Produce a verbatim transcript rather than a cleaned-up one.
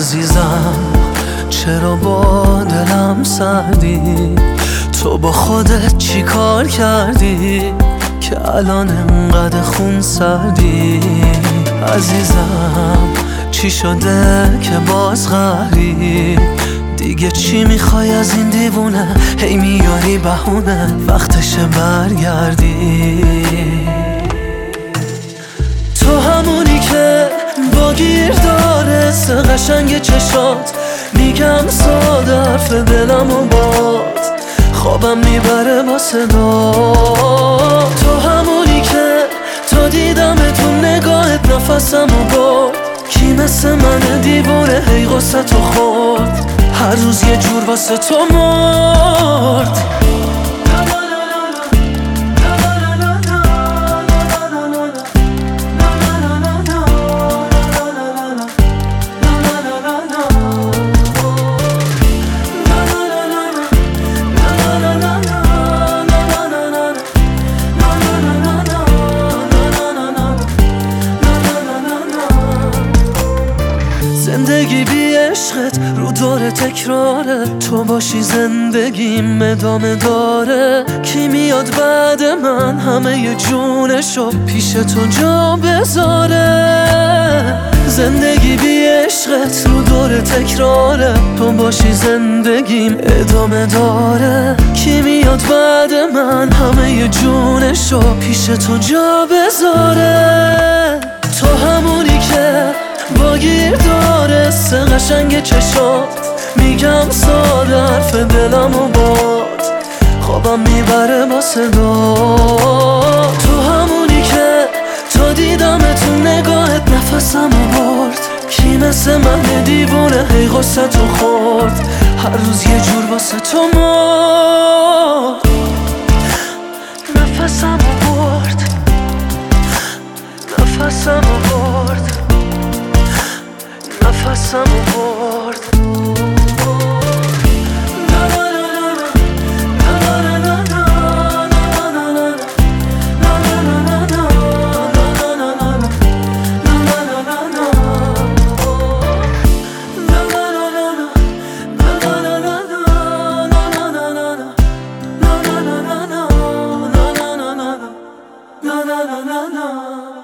عزیزم چرا با دلم سردی؟ تو با خودت چی کار کردی که الان انقدر خون سردی؟ عزیزم چی شده که باز قهری؟ دیگه چی میخوای از این دیوونه؟ هی میاری بهونه وقتشه برگردی. تو همونی که با گیر داره سه قشنگ چشات، میگم ساده حرف دلم و باد خوابم میبره با صدا. تو همونی که تا دیدم تو نگاهت نفسم و برد، کی مثل من دیوونه هی غصه تو خورد، هر روز یه جور واسه تو مرد. زندگی بی عشقت رو داره تکراره، تو باشی زندگیم ادامه داره. کی میاد بعد من همه ی جونشو پیش تو جا بذاره؟ زندگی بی عشقت رو داره تکراره، تو باشی زندگیم ادامه داره. کی میاد بعد من همه ی جونشو پیش تو جا بذاره؟ تو همونی که با گیر داره سه قشنگ چشات، میگم ساده حرف دلم و باد خوابم میبره با صدا. تو همونی که تا دیدم تو نگاهت نفسم و برد، کی مثل من دیوونه هی غصه تو خورد، هر روز یه جور واسه تو مرد. نفسم و برد نفسم و برد نفسم و برد. No, no, no, no.